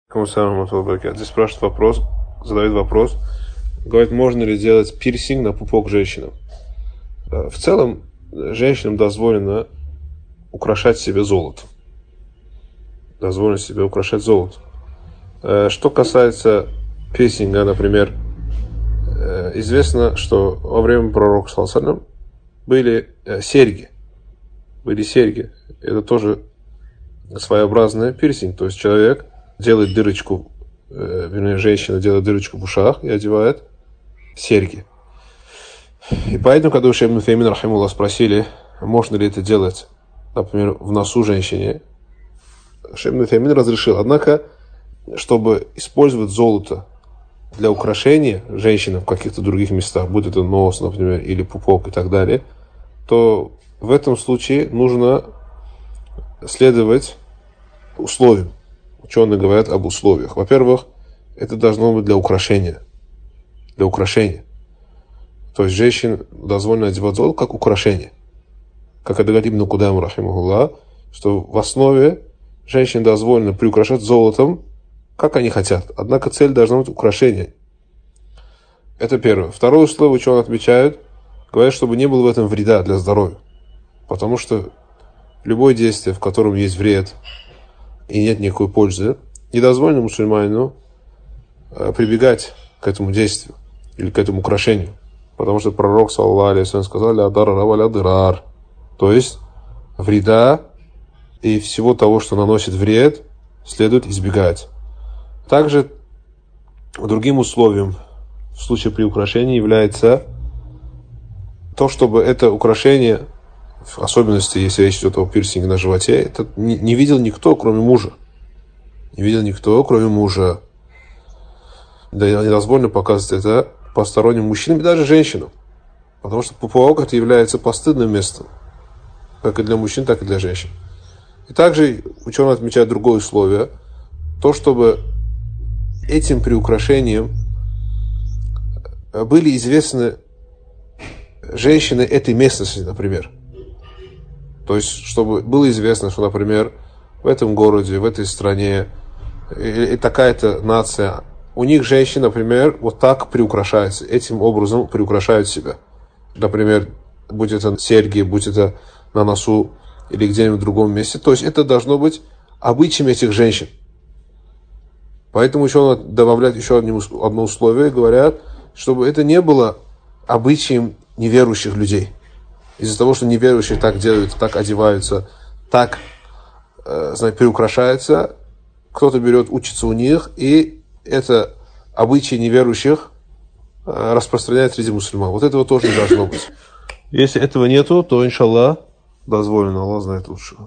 Здесь спрашивает вопрос, задает вопрос, говорит, можно ли делать пирсинг на пупок женщинам? В целом, женщинам дозволено украшать себе золото. Дозволено себе украшать золото. Что касается пирсинга, например, известно, что во время пророка ﷺ были серьги. Это тоже своеобразный пирсинг. То есть человек делает дырочку, женщина делает дырочку в ушах и одевает серьги. И поэтому, когда у Шейх ибн Утаймин рахимахуллах спросили, можно ли это делать, например, в носу женщине, Шейх ибн Утаймин разрешил. Однако, чтобы использовать золото для украшения женщины в каких-то других местах, будь это нос, например, или пупок и так далее, то в этом случае нужно следовать условиям. Ученые говорят об условиях. Во-первых, это должно быть для украшения. Для украшения. То есть женщин дозволено одевать золото как украшение. Как это говорит Ибн Кудама рахимахуллах, что в основе женщин дозволено приукрашать золотом, как они хотят. Однако цель должна быть украшение. Это первое. Второе условие ученые отмечают, говорят, чтобы не было в этом вреда для здоровья. Потому что любое действие, в котором есть вред и нет никакой пользы, не дозволено мусульманину прибегать к этому действию или к этому украшению. Потому что пророк, саллаллаху алейхи ва саллям, сказал: «Ля дарара ва ля дирар». То есть вреда и всего того, что наносит вред, следует избегать. Также другим условием в случае при украшении является то, чтобы это украшение, в особенности, если речь идет о пирсинге на животе, это не видел никто, кроме мужа. Не видел никто, кроме мужа. Да и недозволено показывать это посторонним мужчинам и даже женщинам. Потому что пупок это является постыдным местом. Как и для мужчин, так и для женщин. И также ученые отмечают другое условие. То, чтобы этим приукрашением были известны женщины этой местности, например. То есть, чтобы было известно, что, например, в этом городе, в этой стране, и такая-то нация, у них женщины, например, вот так приукрашаются, этим образом приукрашают себя. Например, будь это серьги, будь это на носу или где-нибудь в другом месте. То есть, это должно быть обычаем этих женщин. Поэтому ученые добавляют еще одно условие, говорят, чтобы это не было обычаем неверующих людей. Из-за того, что неверующие так делают, так одеваются, так приукрашаются, кто-то берет, учится у них, и это обычаи неверующих распространяет среди мусульман. Вот этого тоже не должно быть. Если этого нету, то, иншаллах, дозволено, Аллах знает лучше.